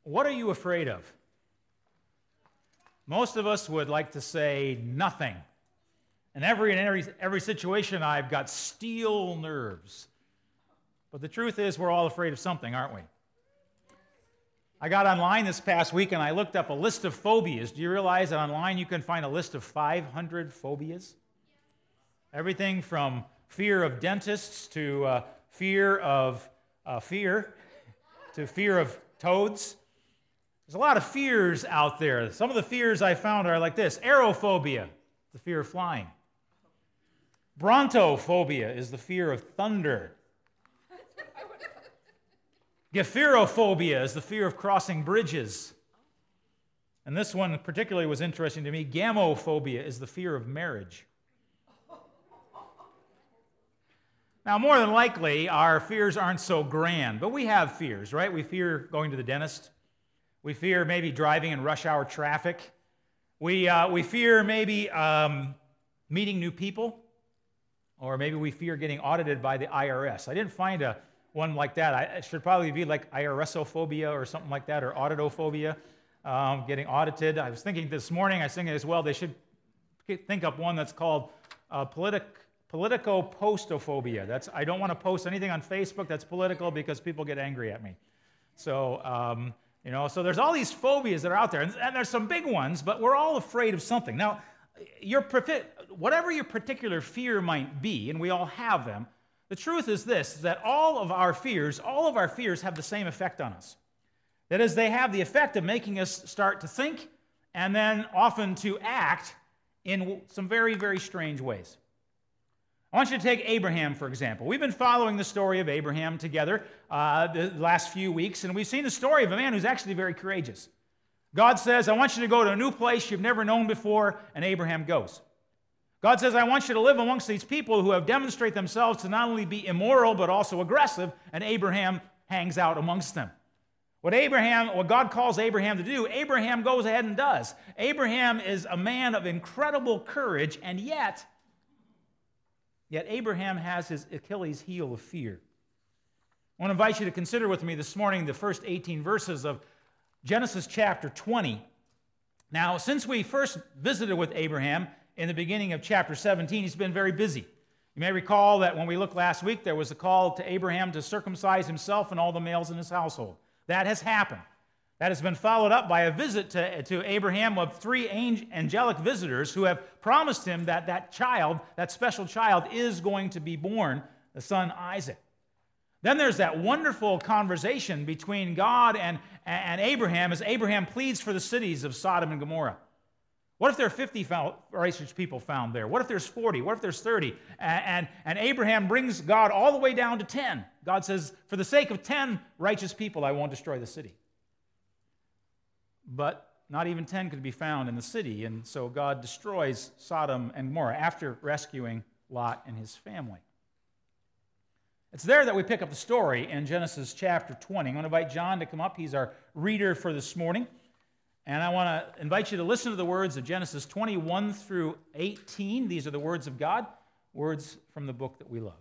What are you afraid of? Most of us would like to say nothing. In every situation, I've got steel nerves. But the truth is, we're all afraid of something, aren't we? I got online this past week and I looked up a list of phobias. Do you realize that online you can find a list of 500 phobias? Everything from fear of dentists to fear of toads. There's a lot of fears out there. Some of the fears I found are like this. Aerophobia, the fear of flying. Brontophobia is the fear of thunder. Gephyrophobia is the fear of crossing bridges. And this one particularly was interesting to me. Gamophobia is the fear of marriage. Now, more than likely, our fears aren't so grand, but we have fears, right? We fear going to the dentist. We fear maybe driving in rush hour traffic. We fear maybe meeting new people, or maybe we fear getting audited by the IRS. I didn't find one like that. It should probably be like IRSophobia or something like that, or auditophobia, getting audited. I was thinking this morning, I was thinking as well, they should think up one that's called politico-postophobia. I don't want to post anything on Facebook that's political because people get angry at me. So, so there's all these phobias that are out there, and there's some big ones, but we're all afraid of something. Now, whatever your particular fear might be, and we all have them, the truth is this, that all of our fears have the same effect on us. That is, they have the effect of making us start to think and then often to act in some very, very strange ways. I want you to take Abraham, for example. We've been following the story of Abraham together the last few weeks, and we've seen the story of a man who's actually very courageous. God says, I want you to go to a new place you've never known before, and Abraham goes. God says, I want you to live amongst these people who have demonstrated themselves to not only be immoral, but also aggressive, and Abraham hangs out amongst them. What God calls Abraham to do, Abraham goes ahead and does. Abraham is a man of incredible courage, and yet Abraham has his Achilles heel of fear. I want to invite you to consider with me this morning the first 18 verses of Genesis chapter 20. Now, since we first visited with Abraham in the beginning of chapter 17, he's been very busy. You may recall that when we looked last week, there was a call to Abraham to circumcise himself and all the males in his household. That has happened. That has been followed up by a visit to Abraham of 3 angelic visitors who have promised him that that special child, is going to be born, the son Isaac. Then there's that wonderful conversation between God and Abraham as Abraham pleads for the cities of Sodom and Gomorrah. What if there are 50 righteous people found there? What if there's 40? What if there's 30? And Abraham brings God all the way down to 10. God says, for the sake of 10 righteous people, I won't destroy the city. But not even 10 could be found in the city, and so God destroys Sodom and Gomorrah after rescuing Lot and his family. It's there that we pick up the story in Genesis chapter 20. I'm going to invite John to come up. He's our reader for this morning. And I want to invite you to listen to the words of Genesis 21 through 18. These are the words of God, words from the book that we love.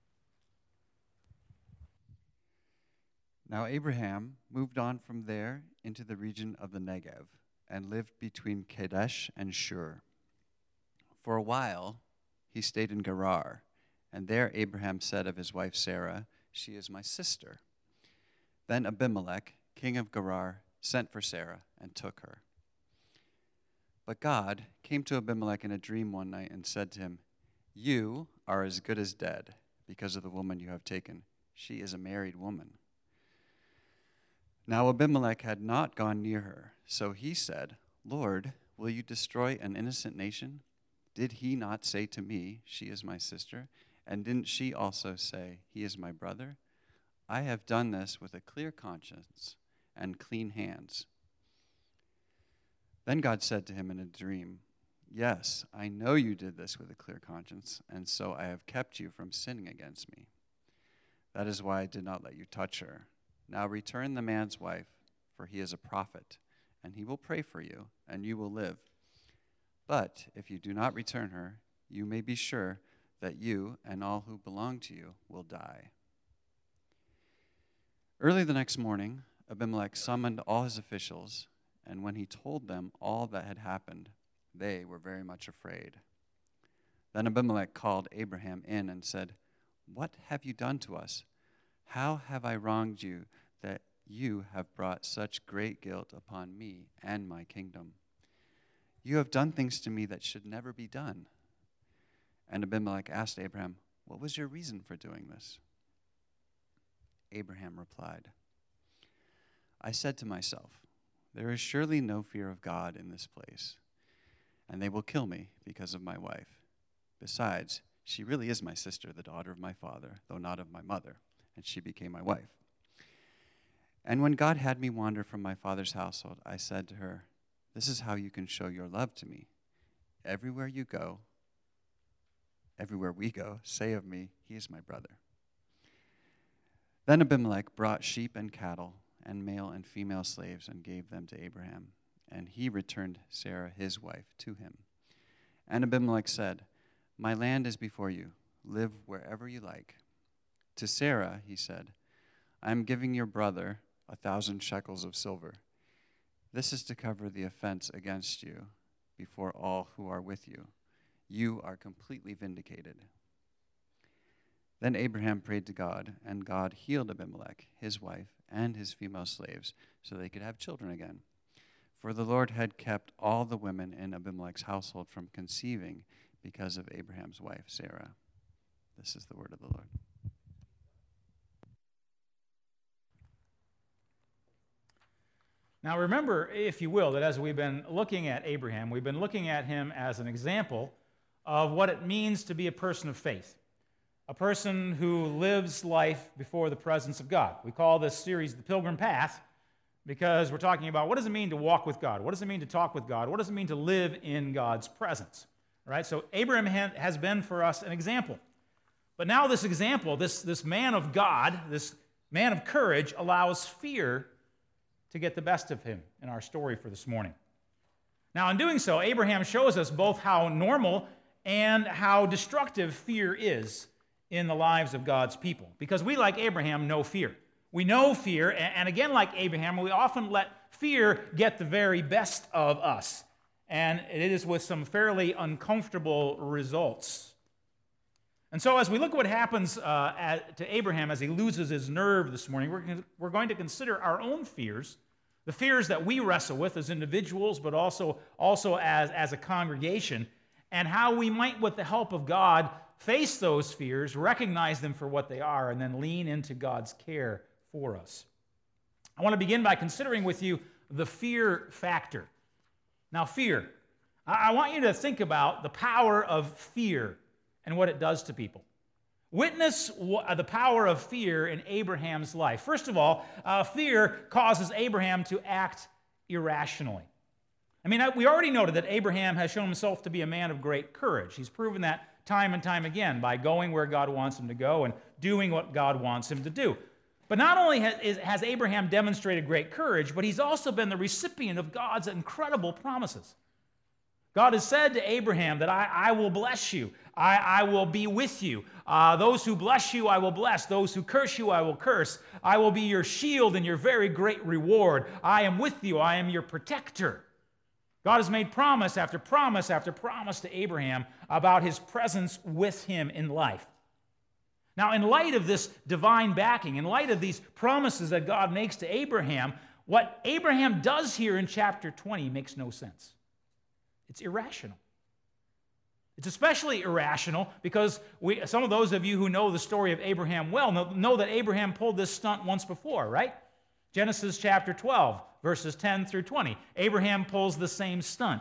Now Abraham moved on from there into the region of the Negev and lived between Kadesh and Shur. For a while he stayed in Gerar, and there Abraham said of his wife Sarah, "She is my sister." Then Abimelech, king of Gerar, sent for Sarah and took her. But God came to Abimelech in a dream one night and said to him, "You are as good as dead because of the woman you have taken. She is a married woman." Now Abimelech had not gone near her, so he said, "Lord, will you destroy an innocent nation? Did he not say to me, 'She is my sister'? And didn't she also say, 'He is my brother'? I have done this with a clear conscience and clean hands." Then God said to him in a dream, "Yes, I know you did this with a clear conscience, and so I have kept you from sinning against me. That is why I did not let you touch her. Now return the man's wife, for he is a prophet, and he will pray for you, and you will live. But if you do not return her, you may be sure that you and all who belong to you will die." Early the next morning, Abimelech summoned all his officials, and when he told them all that had happened, they were very much afraid. Then Abimelech called Abraham in and said, "What have you done to us? How have I wronged you that you have brought such great guilt upon me and my kingdom? You have done things to me that should never be done." And Abimelech asked Abraham, "What was your reason for doing this?" Abraham replied, "I said to myself, there is surely no fear of God in this place, and they will kill me because of my wife. Besides, she really is my sister, the daughter of my father, though not of my mother, and she became my wife. And when God had me wander from my father's household, I said to her, this is how you can show your love to me. Everywhere we go, say of me, he is my brother." Then Abimelech brought sheep and cattle and male and female slaves and gave them to Abraham, and he returned Sarah his wife to him. And Abimelech said, "My land is before you. Live wherever you like." To Sarah he said, "I am giving your brother 1,000 shekels of silver. This is to cover the offense against you before all who are with you. You are completely vindicated." Then Abraham prayed to God, and God healed Abimelech, his wife, and his female slaves, so they could have children again. For the Lord had kept all the women in Abimelech's household from conceiving because of Abraham's wife, Sarah. This is the word of the Lord. Now remember, if you will, that as we've been looking at Abraham, we've been looking at him as an example of what it means to be a person of faith, a person who lives life before the presence of God. We call this series The Pilgrim Path because we're talking about what does it mean to walk with God? What does it mean to talk with God? What does it mean to live in God's presence? All right, so Abraham has been for us an example. But now this example, this man of God, this man of courage, allows fear to get the best of him in our story for this morning. Now, in doing so, Abraham shows us both how normal and how destructive fear is in the lives of God's people. Because we, like Abraham, know fear. We know fear, and again, like Abraham, we often let fear get the very best of us. And it is with some fairly uncomfortable results. And so as we look at what happens to Abraham as he loses his nerve this morning, we're going to consider our own fears, the fears that we wrestle with as individuals, but also as a congregation, and how we might, with the help of God, face those fears, recognize them for what they are, and then lean into God's care for us. I want to begin by considering with you the fear factor. Now, fear. I want you to think about the power of fear and what it does to people. Witness the power of fear in Abraham's life. First of all, fear causes Abraham to act irrationally. I mean, we already noted that Abraham has shown himself to be a man of great courage. He's proven that time and time again by going where God wants him to go and doing what God wants him to do. But not only has Abraham demonstrated great courage, but he's also been the recipient of God's incredible promises. God has said to Abraham that I will bless you. I will be with you. Those who bless you, I will bless. Those who curse you, I will curse. I will be your shield and your very great reward. I am with you. I am your protector. God has made promise after promise after promise to Abraham about his presence with him in life. Now, in light of this divine backing, in light of these promises that God makes to Abraham, what Abraham does here in chapter 20 makes no sense. It's irrational. It's especially irrational because some of those of you who know the story of Abraham well know that Abraham pulled this stunt once before, right? Genesis chapter 12, verses 10 through 20. Abraham pulls the same stunt.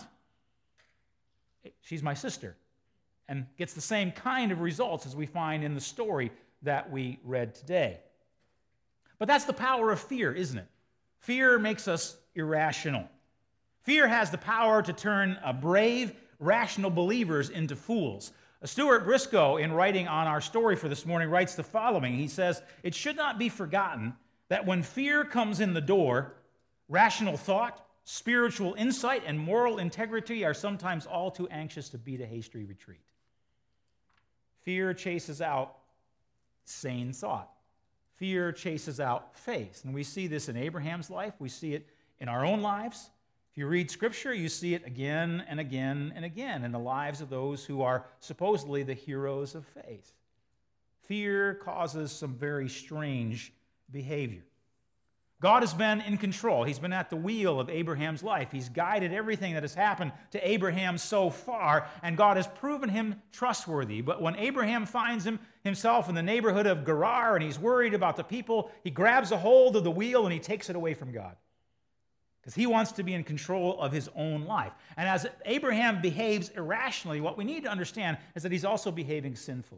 She's my sister. And gets the same kind of results as we find in the story that we read today. But that's the power of fear, isn't it? Fear makes us irrational. Fear has the power to turn brave, rational believers into fools. Stuart Briscoe, in writing on our story for this morning, writes the following. He says, "It should not be forgotten that when fear comes in the door, rational thought, spiritual insight, and moral integrity are sometimes all too anxious to beat a hasty retreat." Fear chases out sane thought. fear chases out faith. And we see this in Abraham's life. We see it in our own lives. If you read Scripture, you see it again and again and again in the lives of those who are supposedly the heroes of faith. Fear causes some very strange behavior. God has been in control. He's been at the wheel of Abraham's life. He's guided everything that has happened to Abraham so far, and God has proven him trustworthy. But when Abraham finds himself in the neighborhood of Gerar and he's worried about the people, he grabs a hold of the wheel and he takes it away from God because he wants to be in control of his own life. And as Abraham behaves irrationally, what we need to understand is that he's also behaving sinfully.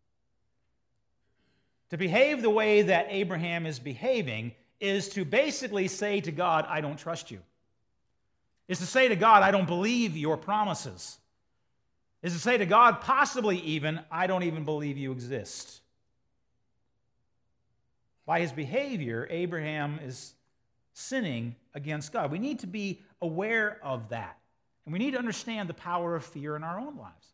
To behave the way that Abraham is behaving is to basically say to God, I don't trust you. Is to say to God, I don't believe your promises. Is to say to God, possibly even, I don't even believe you exist. By his behavior, Abraham is sinning against God. We need to be aware of that. And we need to understand the power of fear in our own lives.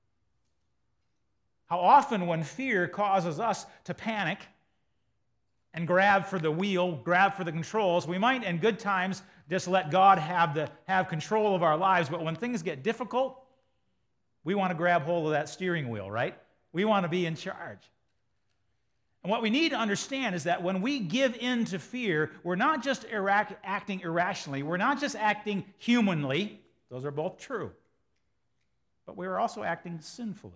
How often when fear causes us to panic and grab for the wheel, grab for the controls, we might in good times just let God have control of our lives, but when things get difficult, we want to grab hold of that steering wheel, right? We want to be in charge. And what we need to understand is that when we give in to fear, we're not just acting irrationally, we're not just acting humanly, those are both true, but we're also acting sinfully.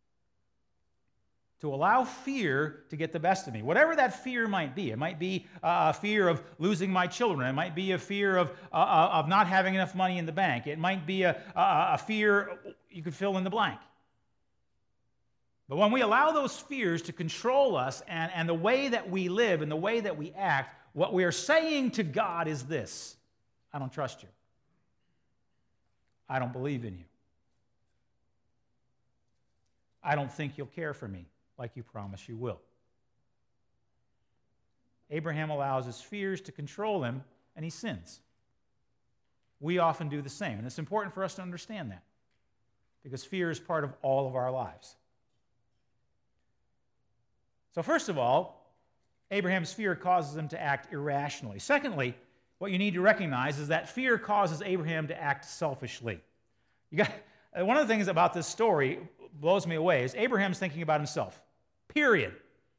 To allow fear to get the best of me. Whatever that fear might be. It might be a fear of losing my children. It might be a fear of not having enough money in the bank. It might be a fear, you could fill in the blank. But when we allow those fears to control us and the way that we live and the way that we act, what we are saying to God is this: I don't trust you. I don't believe in you. I don't think you'll care for me like you promise you will. Abraham allows his fears to control him, and he sins. We often do the same, and it's important for us to understand that because fear is part of all of our lives. So first of all, Abraham's fear causes him to act irrationally. Secondly, what you need to recognize is that fear causes Abraham to act selfishly. One of the things about this story blows me away is Abraham's thinking about himself. Period.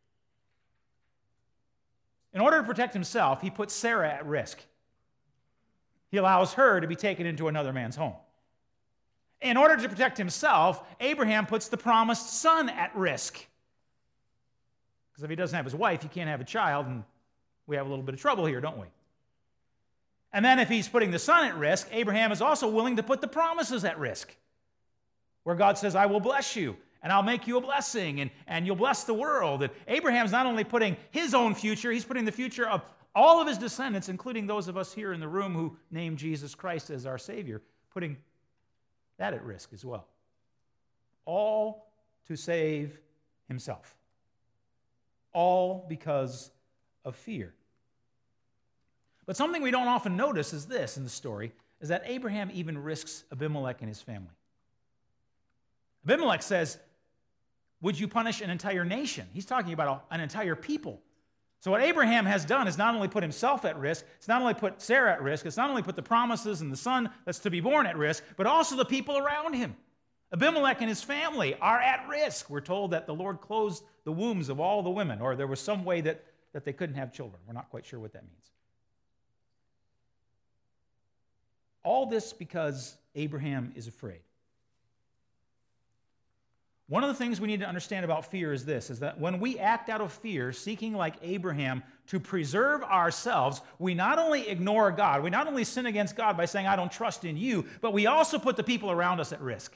In order to protect himself, he puts Sarah at risk. He allows her to be taken into another man's home. In order to protect himself, Abraham puts the promised son at risk. Because if he doesn't have his wife, he can't have a child, and we have a little bit of trouble here, don't we? And then if he's putting the son at risk, Abraham is also willing to put the promises at risk, where God says, I will bless you, and I'll make you a blessing, and you'll bless the world. And Abraham's not only putting his own future, he's putting the future of all of his descendants, including those of us here in the room who name Jesus Christ as our Savior, putting that at risk as well. All to save himself. All because of fear. But something we don't often notice is this in the story, is that Abraham even risks Abimelech and his family. Abimelech says, would you punish an entire nation? He's talking about an entire people. So what Abraham has done is not only put himself at risk, it's not only put Sarah at risk, it's not only put the promises and the son that's to be born at risk, but also the people around him. Abimelech and his family are at risk. We're told that the Lord closed the wombs of all the women, or there was some way that they couldn't have children. We're not quite sure what that means. All this because Abraham is afraid. One of the things we need to understand about fear is this, is that when we act out of fear, seeking like Abraham to preserve ourselves, we not only ignore God, we not only sin against God by saying, I don't trust in you, but we also put the people around us at risk.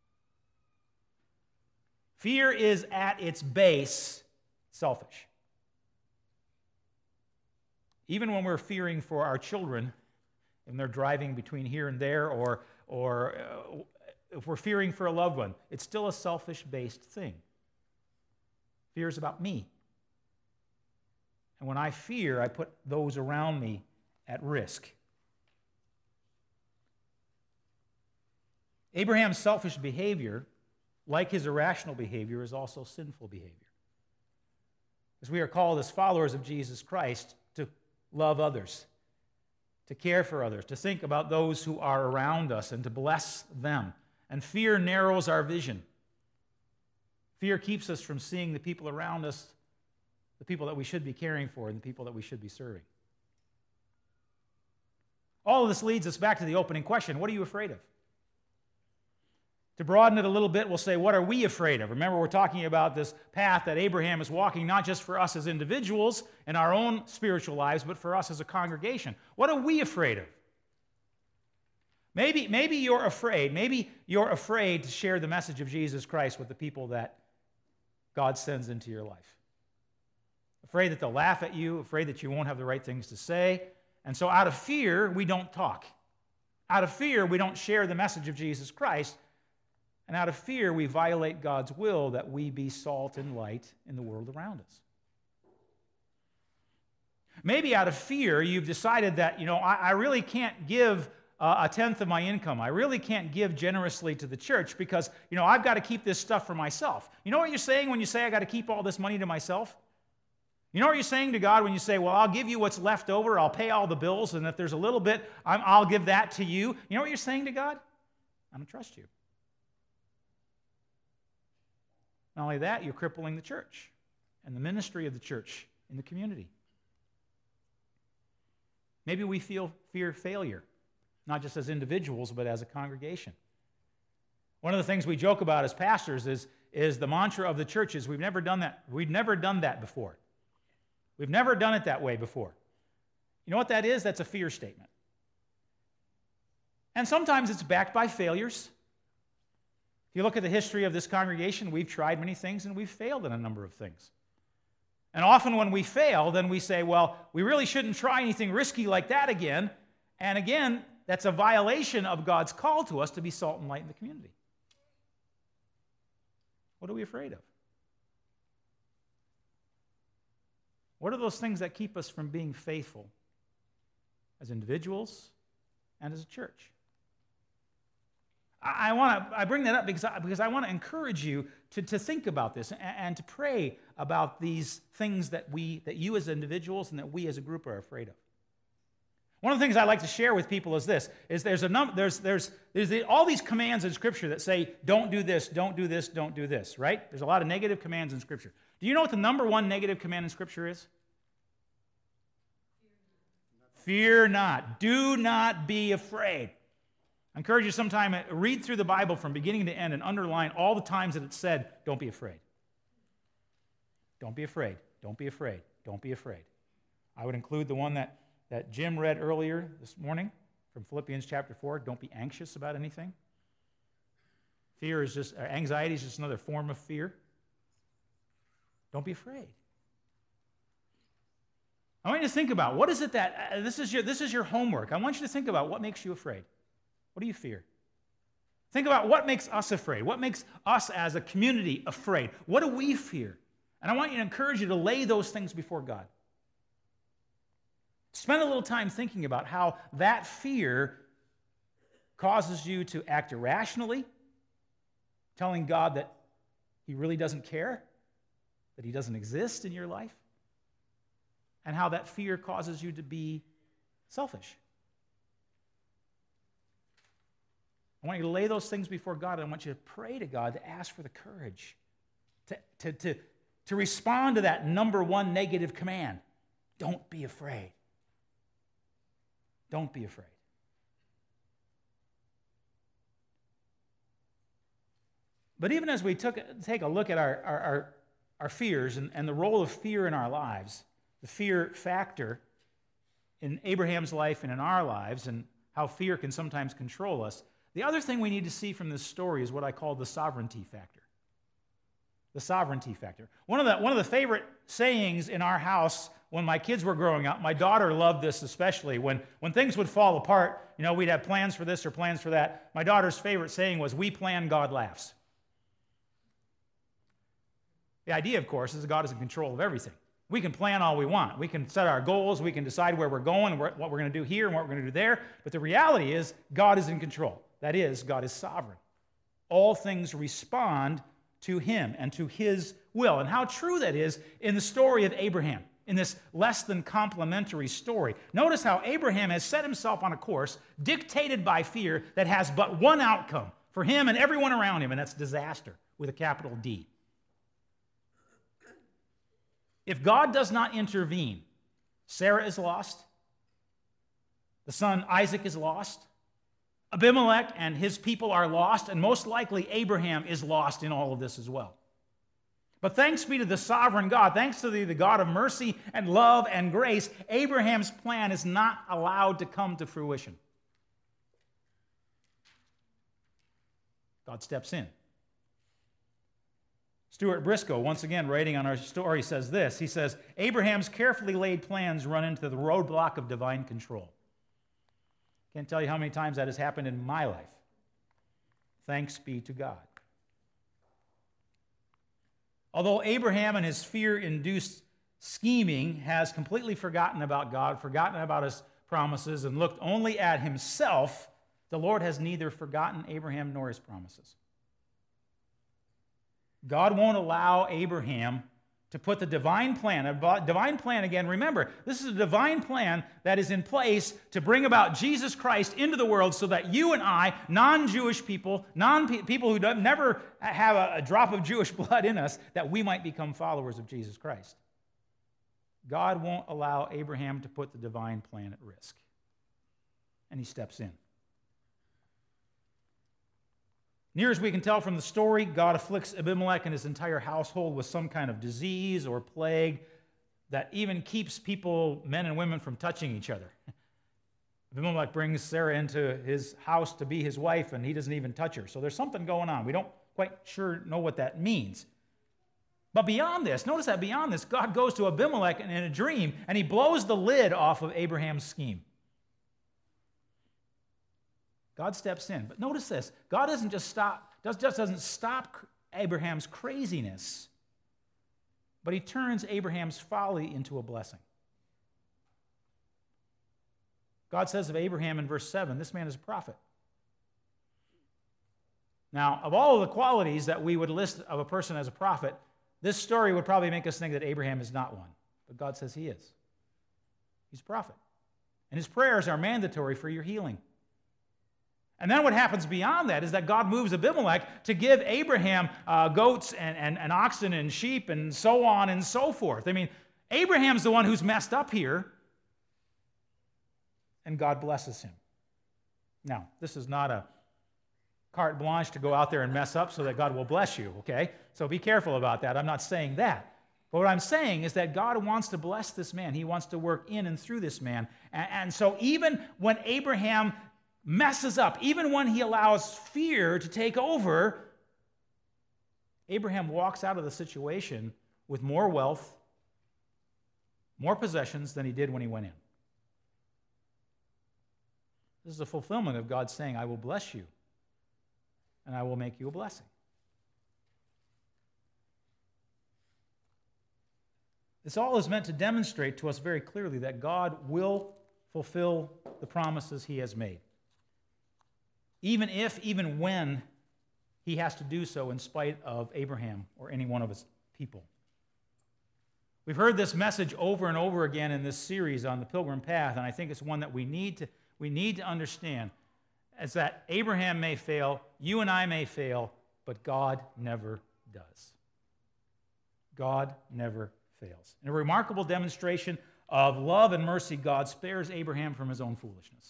Fear is at its base selfish. Even when we're fearing for our children, and they're driving between here and there, or if we're fearing for a loved one, it's still a selfish-based thing. Fear is about me. And when I fear, I put those around me at risk. Abraham's selfish behavior, like his irrational behavior, is also sinful behavior. Because we are called as followers of Jesus Christ to love others, to care for others, to think about those who are around us and to bless them. And fear narrows our vision. Fear keeps us from seeing the people around us, the people that we should be caring for, and the people that we should be serving. All of this leads us back to the opening question: what are you afraid of? To broaden it a little bit, we'll say, what are we afraid of? Remember, we're talking about this path that Abraham is walking, not just for us as individuals in our own spiritual lives, but for us as a congregation. What are we afraid of? Maybe you're afraid. Maybe you're afraid to share the message of Jesus Christ with the people that God sends into your life. Afraid that they'll laugh at you, afraid that you won't have the right things to say. And so out of fear, we don't talk. Out of fear, we don't share the message of Jesus Christ. And out of fear, we violate God's will that we be salt and light in the world around us. Maybe out of fear, you've decided that, I really can't give a tenth of my income. I really can't give generously to the church because, I've got to keep this stuff for myself. You know what you're saying when you say, I got to keep all this money to myself? You know what you're saying to God when you say, well, I'll give you what's left over, I'll pay all the bills, and if there's a little bit, I'll give that to you. You know what you're saying to God? I don't trust you. Not only that, you're crippling the church and the ministry of the church in the community. Maybe we fear failure, not just as individuals, but as a congregation. One of the things we joke about as pastors is the mantra of the church is we've never done that. We've never done that before. We've never done it that way before. You know what that is? That's a fear statement. And sometimes it's backed by failures. If you look at the history of this congregation, we've tried many things and we've failed in a number of things. And often when we fail, then we say, well, we really shouldn't try anything risky like that again. And again, that's a violation of God's call to us to be salt and light in the community. What are we afraid of? What are those things that keep us from being faithful as individuals and as a church? I bring that up because I want to encourage you to think about this and to pray about these things that you as individuals and that we as a group are afraid of. One of the things I like to share with people is this: there's all these commands in Scripture that say don't do this, don't do this, don't do this. Right? There's a lot of negative commands in Scripture. Do you know what the number one negative command in Scripture is? Fear not. Do not be afraid. I encourage you sometime, read through the Bible from beginning to end and underline all the times that it said, don't be afraid. Don't be afraid. Don't be afraid. Don't be afraid. I would include the one that Jim read earlier this morning from Philippians chapter 4. Don't be anxious about anything. Anxiety is just another form of fear. Don't be afraid. I want you to think about, what is it that, this is your homework. I want you to think about what makes you afraid. What do you fear? Think about what makes us afraid. What makes us as a community afraid? What do we fear? And I want you to encourage you to lay those things before God. Spend a little time thinking about how that fear causes you to act irrationally, telling God that He really doesn't care, that He doesn't exist in your life, and how that fear causes you to be selfish. I want you to lay those things before God, and I want you to pray to God to ask for the courage to respond to that number one negative command. Don't be afraid. Don't be afraid. But even as we take a look at our fears and the role of fear in our lives, the fear factor in Abraham's life and in our lives, and how fear can sometimes control us, the other thing we need to see from this story is what I call the sovereignty factor. The sovereignty factor. One of the favorite sayings in our house when my kids were growing up, my daughter loved this especially, when things would fall apart, we'd have plans for this or plans for that. My daughter's favorite saying was, "We plan, God laughs." The idea, of course, is that God is in control of everything. We can plan all we want. We can set our goals. We can decide where we're going and what we're going to do here and what we're going to do there. But the reality is God is in control. That is, God is sovereign. All things respond to Him and to His will, and how true that is in the story of Abraham, in this less than complimentary story. Notice how Abraham has set himself on a course dictated by fear that has but one outcome for him and everyone around him, and that's disaster with a capital D. If God does not intervene, Sarah is lost, the son Isaac is lost, Abimelech and his people are lost, and most likely Abraham is lost in all of this as well. But thanks be to the sovereign God, thanks to the God of mercy and love and grace, Abraham's plan is not allowed to come to fruition. God steps in. Stuart Briscoe, once again writing on our story, says this. He says, Abraham's carefully laid plans run into the roadblock of divine control. Can't tell you how many times that has happened in my life. Thanks be to God. Although Abraham and his fear-induced scheming has completely forgotten about God, forgotten about his promises, and looked only at himself, the Lord has neither forgotten Abraham nor his promises. God won't allow Abraham to put the divine plan, again, remember, this is a divine plan that is in place to bring about Jesus Christ into the world so that you and I, non-Jewish people, people who never have a drop of Jewish blood in us, that we might become followers of Jesus Christ. God won't allow Abraham to put the divine plan at risk. And he steps in. Near as we can tell from the story, God afflicts Abimelech and his entire household with some kind of disease or plague that even keeps people, men and women, from touching each other. Abimelech brings Sarah into his house to be his wife, and he doesn't even touch her. So there's something going on. We don't quite sure know what that means. But beyond this, notice that beyond this, God goes to Abimelech in a dream, and he blows the lid off of Abraham's scheme. God steps in. But notice this. God doesn't just doesn't stop Abraham's craziness, but he turns Abraham's folly into a blessing. God says of Abraham in verse 7, this man is a prophet. Now, of all of the qualities that we would list of a person as a prophet, this story would probably make us think that Abraham is not one. But God says he is. He's a prophet. And his prayers are mandatory for your healing. And then what happens beyond that is that God moves Abimelech to give Abraham goats and oxen and sheep and so on and so forth. I mean, Abraham's the one who's messed up here, and God blesses him. Now, this is not a carte blanche to go out there and mess up so that God will bless you, okay? So be careful about that. I'm not saying that. But what I'm saying is that God wants to bless this man. He wants to work in and through this man. And so even when Abraham messes up, even when he allows fear to take over, Abraham walks out of the situation with more wealth, more possessions than he did when he went in. This is a fulfillment of God saying, I will bless you, and I will make you a blessing. This all is meant to demonstrate to us very clearly that God will fulfill the promises he has made. Even if, even when he has to do so in spite of Abraham or any one of his people. We've heard this message over and over again in this series on the Pilgrim Path, and I think it's one that we need to understand, is that Abraham may fail, you and I may fail, but God never does. God never fails. In a remarkable demonstration of love and mercy, God spares Abraham from his own foolishness.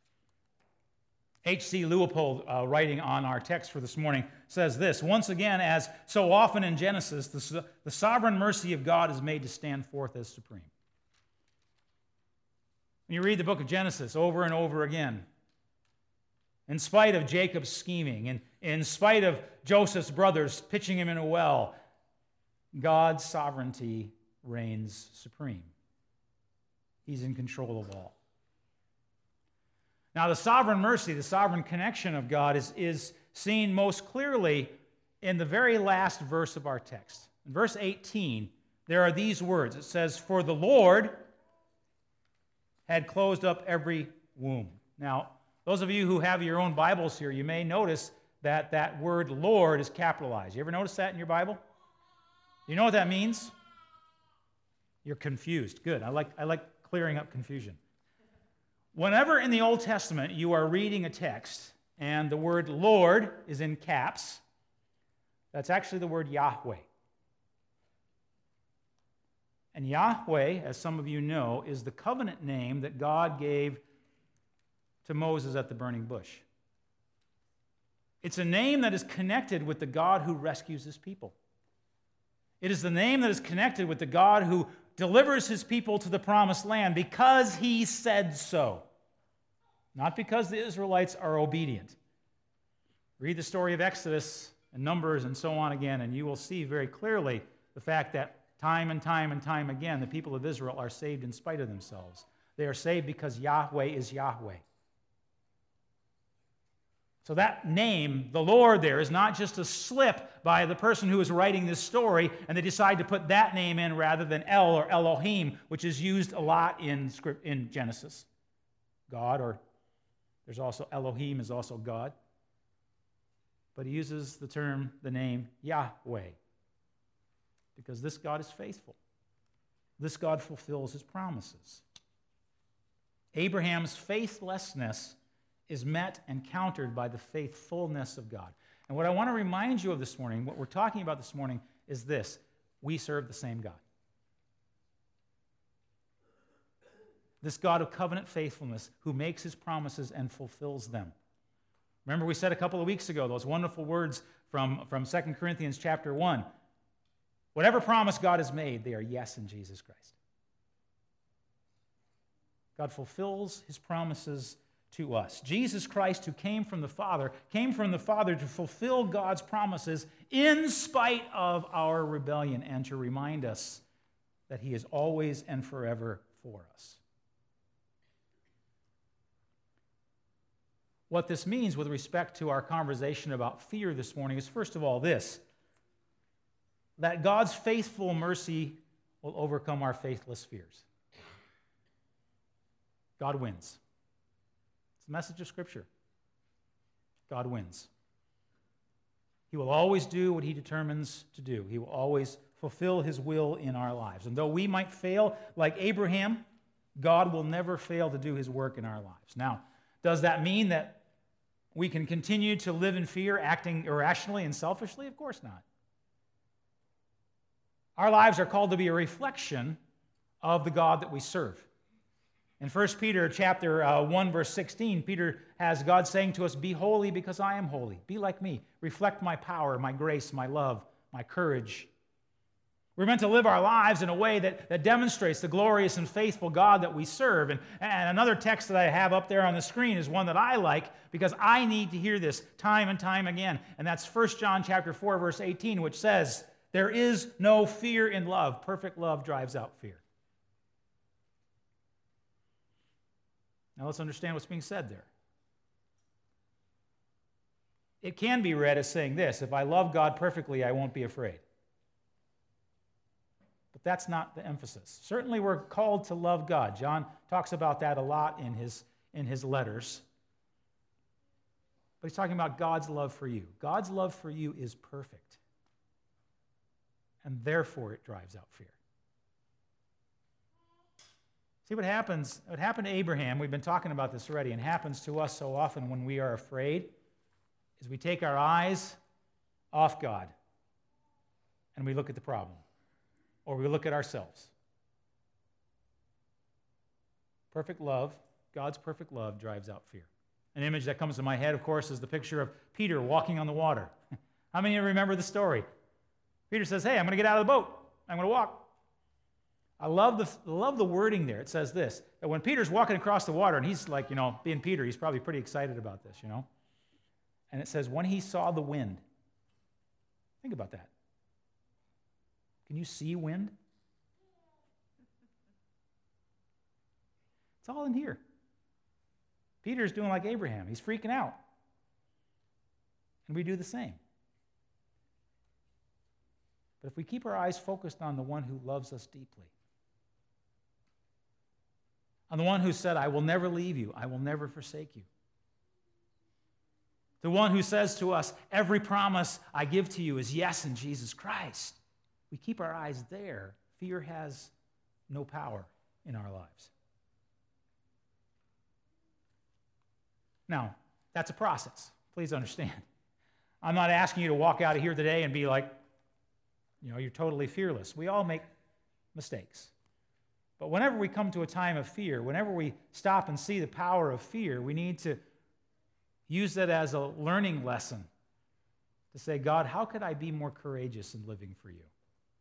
H.C. Leupold, writing on our text for this morning, says this: once again, as so often in Genesis, the sovereign mercy of God is made to stand forth as supreme. When you read the book of Genesis over and over again, in spite of Jacob's scheming, and in spite of Joseph's brothers pitching him in a well, God's sovereignty reigns supreme. He's in control of all. Now, the sovereign mercy, the sovereign connection of God is seen most clearly in the very last verse of our text. In verse 18, there are these words. It says, "For the Lord had closed up every womb." Now, those of you who have your own Bibles here, you may notice that that word Lord is capitalized. You ever notice that in your Bible? You know what that means? You're confused. Good. I like clearing up confusion. Whenever in the Old Testament you are reading a text and the word Lord is in caps, that's actually the word Yahweh. And Yahweh, as some of you know, is the covenant name that God gave to Moses at the burning bush. It's a name that is connected with the God who rescues his people. It is the name that is connected with the God who delivers his people to the promised land because he said so, not because the Israelites are obedient. Read the story of Exodus and Numbers and so on again, and you will see very clearly the fact that time and time and time again, the people of Israel are saved in spite of themselves. They are saved because Yahweh is Yahweh. So that name, the Lord there, is not just a slip by the person who is writing this story, and they decide to put that name in rather than El or Elohim, which is used a lot in Genesis. God, or there's also Elohim is also God. But he uses the name Yahweh, because this God is faithful. This God fulfills his promises. Abraham's faithlessness is met and countered by the faithfulness of God. And what I want to remind you of this morning, what we're talking about this morning, is this: we serve the same God. This God of covenant faithfulness who makes his promises and fulfills them. Remember we said a couple of weeks ago those wonderful words from 2 Corinthians chapter 1. Whatever promise God has made, they are yes in Jesus Christ. God fulfills his promises to us. Jesus Christ, who came from the Father to fulfill God's promises in spite of our rebellion and to remind us that he is always and forever for us. What this means with respect to our conversation about fear this morning is, first of all, this: that God's faithful mercy will overcome our faithless fears. God wins. It's the message of Scripture. God wins. He will always do what he determines to do. He will always fulfill his will in our lives. And though we might fail like Abraham, God will never fail to do his work in our lives. Now, does that mean that we can continue to live in fear, acting irrationally and selfishly? Of course not. Our lives are called to be a reflection of the God that we serve. In 1 Peter chapter 1, verse 16, Peter has God saying to us, "Be holy because I am holy. Be like me. Reflect my power, my grace, my love, my courage." We're meant to live our lives in a way that demonstrates the glorious and faithful God that we serve. And another text that I have up there on the screen is one that I like because I need to hear this time and time again. And that's 1 John chapter 4, verse 18, which says, "There is no fear in love. Perfect love drives out fear." Now let's understand what's being said there. It can be read as saying this: if I love God perfectly, I won't be afraid. But that's not the emphasis. Certainly we're called to love God. John talks about that a lot in his letters. But he's talking about God's love for you. God's love for you is perfect. And therefore it drives out fear. See what happens? What happened to Abraham, we've been talking about this already, and happens to us so often when we are afraid, is we take our eyes off God and we look at the problem. Or we look at ourselves. Perfect love, God's perfect love, drives out fear. An image that comes to my head, of course, is the picture of Peter walking on the water. How many of you remember the story? Peter says, "Hey, I'm going to get out of the boat. I'm going to walk." I love the wording there. It says this, that when Peter's walking across the water, and he's like, being Peter, he's probably pretty excited about this, And it says, when he saw the wind. Think about that. Can you see wind? It's all in here. Peter's doing like Abraham. He's freaking out. And we do the same. But if we keep our eyes focused on the one who loves us deeply, on the one who said, "I will never leave you, I will never forsake you," the one who says to us, "Every promise I give to you is yes in Jesus Christ," we keep our eyes there, fear has no power in our lives. Now, that's a process. Please understand. I'm not asking you to walk out of here today and be like, you're totally fearless. We all make mistakes. But whenever we come to a time of fear, whenever we stop and see the power of fear, we need to use that as a learning lesson to say, God, how could I be more courageous in living for you?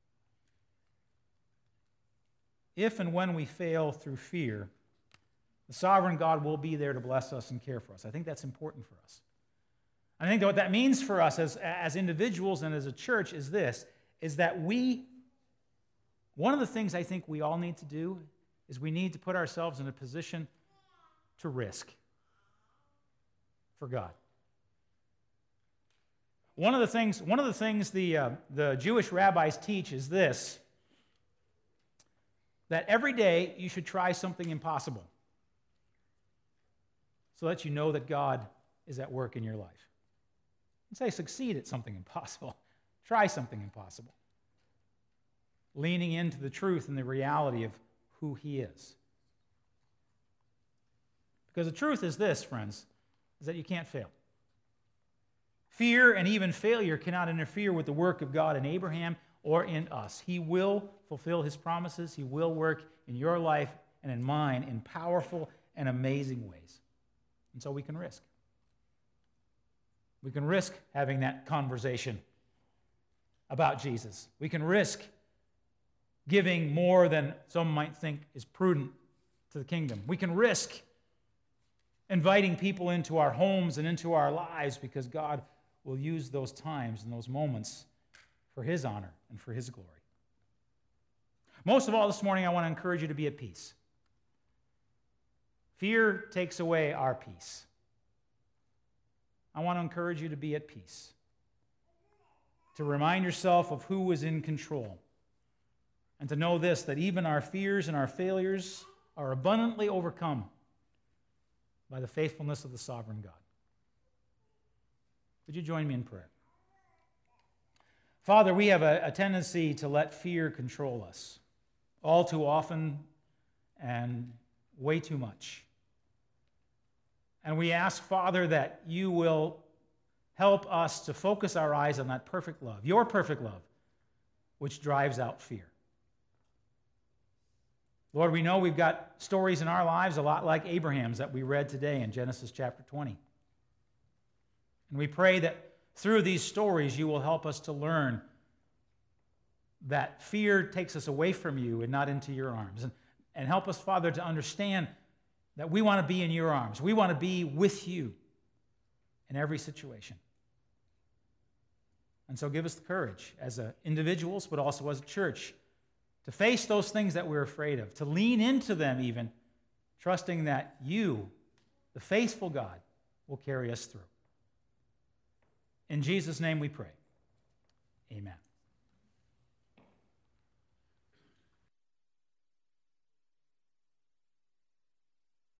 If and when we fail through fear, the sovereign God will be there to bless us and care for us. I think that's important for us. I think that what that means for us as individuals and as a church is this, is that one of the things I think we all need to do is we need to put ourselves in a position to risk for God. One of the things the Jewish rabbis teach is this, that every day you should try something impossible so that you know that God is at work in your life. And say succeed at something impossible. Try something impossible. Leaning into the truth and the reality of who He is. Because the truth is this, friends, is that you can't fail. Fear and even failure cannot interfere with the work of God in Abraham or in us. He will fulfill His promises. He will work in your life and in mine in powerful and amazing ways. And so we can risk. We can risk having that conversation about Jesus. We can risk giving more than some might think is prudent to the kingdom. We can risk inviting people into our homes and into our lives because God will use those times and those moments for His honor and for His glory. Most of all this morning, I want to encourage you to be at peace. Fear takes away our peace. I want to encourage you to be at peace, to remind yourself of who is in control, and to know this, that even our fears and our failures are abundantly overcome by the faithfulness of the sovereign God. Would you join me in prayer? Father, we have a tendency to let fear control us all too often and way too much. And we ask, Father, that you will help us to focus our eyes on that perfect love, your perfect love, which drives out fear. Lord, we know we've got stories in our lives a lot like Abraham's that we read today in Genesis chapter 20. And we pray that through these stories you will help us to learn that fear takes us away from you and not into your arms. And help us, Father, to understand that we want to be in your arms. We want to be with you in every situation. And so give us the courage as individuals, but also as a church, to face those things that we're afraid of, to lean into them even, trusting that you, the faithful God, will carry us through. In Jesus' name we pray. Amen.